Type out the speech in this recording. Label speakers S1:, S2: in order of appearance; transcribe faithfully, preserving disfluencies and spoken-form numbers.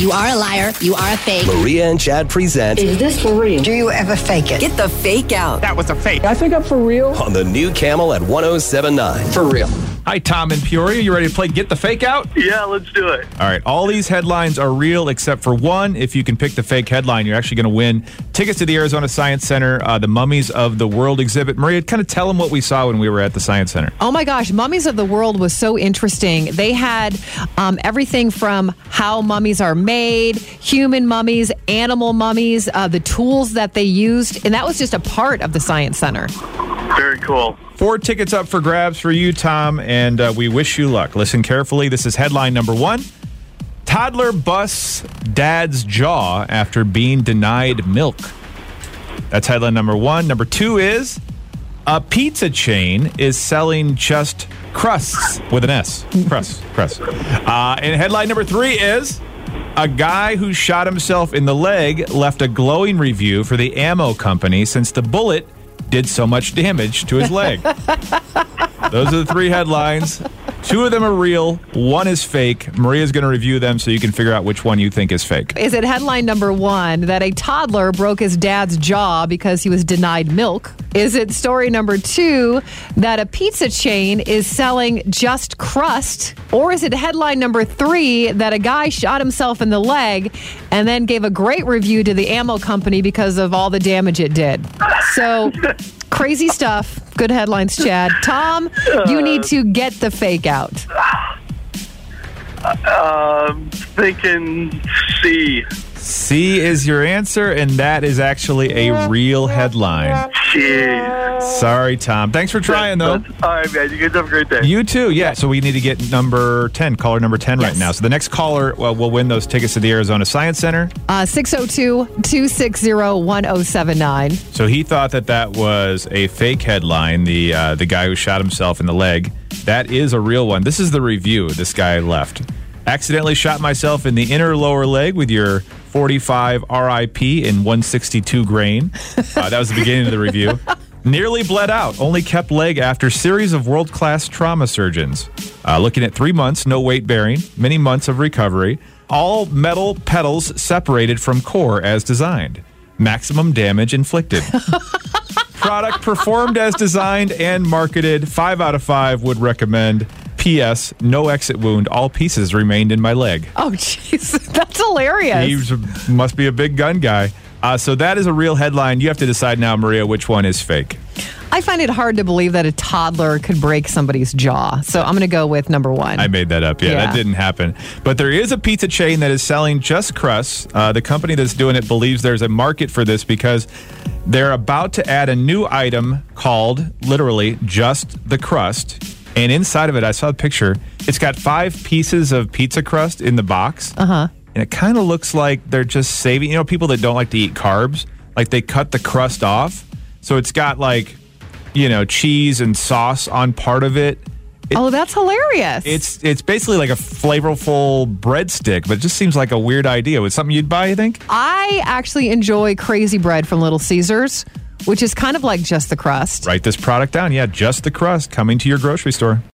S1: You are a liar. You are a fake.
S2: Maria and Chad present
S3: Is this for real?
S4: Do you ever fake it?
S5: Get the fake out.
S6: That was a fake.
S7: I think I'm for real.
S2: on the new Camel at one oh seven point nine.
S7: For real.
S8: Hi, Tom in Peoria. You ready to play Get the Fake Out?
S9: Yeah, let's do it.
S8: All right. All these headlines are real except for one. If you can pick the fake headline, you're actually going to win tickets to the Arizona Science Center, uh, the Mummies of the World exhibit. Maria, kind of tell them what we saw when we were at the Science Center.
S10: Oh my gosh, Mummies of the World was so interesting. They had um, everything from how mummies are made, human mummies, animal mummies, uh, the tools that they used, and that was just a part of the Science Center.
S9: Very cool.
S8: Four tickets up for grabs for you, Tom, and uh, we wish you luck. Listen carefully. This is headline number one. Toddler busts dad's jaw after being denied milk. That's headline number one. Number two is a pizza chain is selling just crusts with an S. Crust, crust. Uh, and headline number three is a guy who shot himself in the leg left a glowing review for the ammo company since the bullet did so much damage to his leg. Those are the three headlines. Two of them are real. One is fake. Maria's going to review them so you can figure out which one you think is fake.
S10: Is it headline number one that a toddler broke his dad's jaw because he was denied milk? Is it story number two that a pizza chain is selling just crust? Or is it headline number three that a guy shot himself in the leg and then gave a great review to the ammo company because of all the damage it did? So, crazy stuff. Good headlines, Chad. Tom, you need to get the fake out.
S9: Um, thinking C.
S8: C is your answer, and that is actually a real headline.
S9: Jeez.
S8: Sorry, Tom. Thanks for trying, though.
S9: All right, man. You guys have a great day.
S8: You too, yeah. So we need to get number ten, caller number ten
S10: Yes.
S8: right now. So the next caller well, will win those tickets to the Arizona Science Center.
S10: Uh, six oh two, two six zero, one oh seven nine.
S8: So he thought that that was a fake headline, the uh, the guy who shot himself in the leg. That is a real one. This is the review this guy left. Accidentally shot myself in the inner lower leg with your forty-five R I P in one sixty-two grain. Uh, that was the beginning of the review. Nearly bled out. Only kept leg after series of world-class trauma surgeons. Uh, looking at three months, no weight bearing, many months of recovery. All metal pedals separated from core as designed. Maximum damage inflicted. Product performed as designed and marketed. Five out of five would recommend. P S. No exit wound. All pieces remained in my leg.
S10: Oh, jeez. That's hilarious.
S8: He must be a big gun guy. Uh, so that is a real headline. You have to decide now, Maria, which one is fake.
S10: I find it hard to believe that a toddler could break somebody's jaw. So I'm going to go with number one.
S8: I made that up. Yeah,
S10: Yeah.
S8: that didn't happen. But there is a pizza chain that is selling just crusts. Uh, the company that's doing it believes there's a market for this because they're about to add a new item called, literally, just the crust. And inside of it, I saw a picture. It's got five pieces of pizza crust in the box.
S10: Uh-huh.
S8: And it kind of looks like they're just saving, you know, people that don't like to eat carbs, like they cut the crust off. So it's got like, you know, cheese and sauce on part of it. It,
S10: oh, that's hilarious.
S8: It's it's basically like a flavorful breadstick, but it just seems like a weird idea. Was something you'd buy, you think?
S10: I actually enjoy crazy bread from Little Caesars, which is kind of like just the crust.
S8: Write this product down. Yeah, just the crust coming to your grocery store.